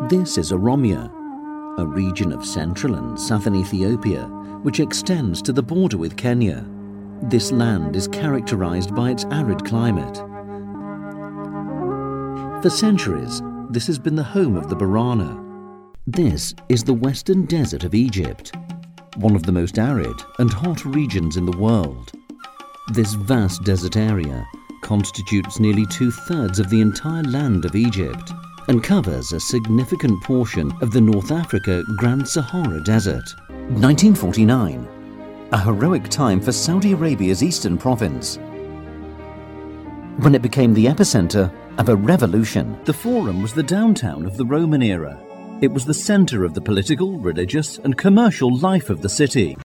This is Oromia, a region of central and southern Ethiopia which extends to the border with Kenya. This land is characterized by its arid climate. For centuries, this has been the home of the Borana. This is the Western Desert of Egypt, one of the most arid and hot regions in the world. This vast desert area constitutes nearly 2/3 of the entire land of Egypt and covers a significant portion of the North Africa Grand Sahara Desert. 1949, a heroic time for Saudi Arabia's eastern province, when it became the epicenter of a revolution. The Forum was the downtown of the Roman era. It was the center of the political, religious, and commercial life of the city.